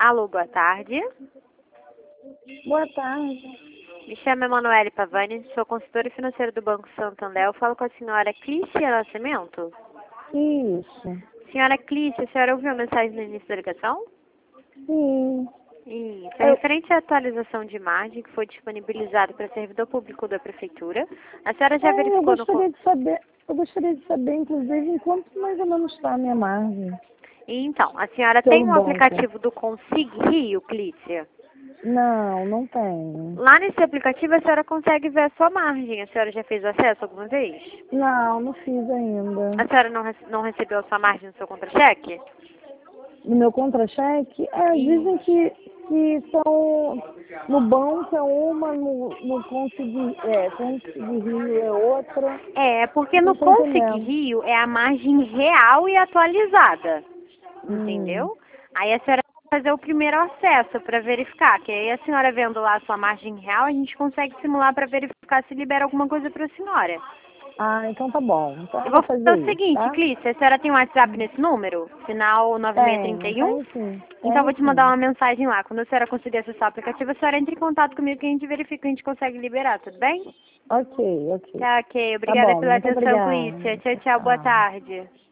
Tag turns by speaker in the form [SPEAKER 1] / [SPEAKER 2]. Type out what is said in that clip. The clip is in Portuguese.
[SPEAKER 1] Alô, boa tarde.
[SPEAKER 2] Boa tarde.
[SPEAKER 1] Me chamo Emanuele Pavani, sou consultora financeira do Banco Santander. Eu falo com a senhora Clícia Nascimento.
[SPEAKER 2] Isso.
[SPEAKER 1] Senhora Clícia, a senhora ouviu a mensagem no início da ligação?
[SPEAKER 2] Sim.
[SPEAKER 1] Isso. É referente à atualização de imagem que foi disponibilizada para servidor público da Prefeitura. A senhora já verificou no...
[SPEAKER 2] Eu gostaria de saber, inclusive, em quanto mais ou menos está a minha margem.
[SPEAKER 1] Então, a senhora
[SPEAKER 2] Pelo
[SPEAKER 1] tem um
[SPEAKER 2] banco.
[SPEAKER 1] aplicativo do Consig Rio, Clícia?
[SPEAKER 2] Não, não tenho.
[SPEAKER 1] Lá nesse aplicativo a senhora consegue ver a sua margem. A senhora já fez acesso alguma vez?
[SPEAKER 2] Não fiz ainda.
[SPEAKER 1] A senhora não recebeu a sua margem no seu contra-cheque?
[SPEAKER 2] No meu contra-cheque, dizem que são no banco é uma, no Consig Rio é outra.
[SPEAKER 1] É, porque
[SPEAKER 2] Não
[SPEAKER 1] no
[SPEAKER 2] estou
[SPEAKER 1] Consig
[SPEAKER 2] entendendo.
[SPEAKER 1] Rio é a margem real e atualizada. Entendeu? Aí a senhora vai fazer o primeiro acesso para verificar, que aí a senhora vendo lá a sua margem real, a gente consegue simular para verificar se libera alguma coisa para a senhora.
[SPEAKER 2] Então tá bom. Então
[SPEAKER 1] Eu
[SPEAKER 2] eu
[SPEAKER 1] vou
[SPEAKER 2] vou
[SPEAKER 1] fazer
[SPEAKER 2] fazer
[SPEAKER 1] o
[SPEAKER 2] isso,
[SPEAKER 1] seguinte,
[SPEAKER 2] tá?
[SPEAKER 1] Clícia, a senhora tem um WhatsApp nesse número? Final
[SPEAKER 2] Tem
[SPEAKER 1] 9631?
[SPEAKER 2] sim.
[SPEAKER 1] Então eu vou
[SPEAKER 2] Tem
[SPEAKER 1] te mandar
[SPEAKER 2] sim.
[SPEAKER 1] uma mensagem lá. Quando a senhora conseguir acessar o aplicativo, a senhora entra em contato comigo que a gente verifica, a gente consegue liberar, tudo bem?
[SPEAKER 2] Ok.
[SPEAKER 1] Tá, ok.
[SPEAKER 2] Tá
[SPEAKER 1] Obrigada
[SPEAKER 2] bom,
[SPEAKER 1] pela
[SPEAKER 2] muito
[SPEAKER 1] atenção,
[SPEAKER 2] obrigada.
[SPEAKER 1] Clícia. Tchau, tchau. Boa
[SPEAKER 2] Tchau.
[SPEAKER 1] tarde.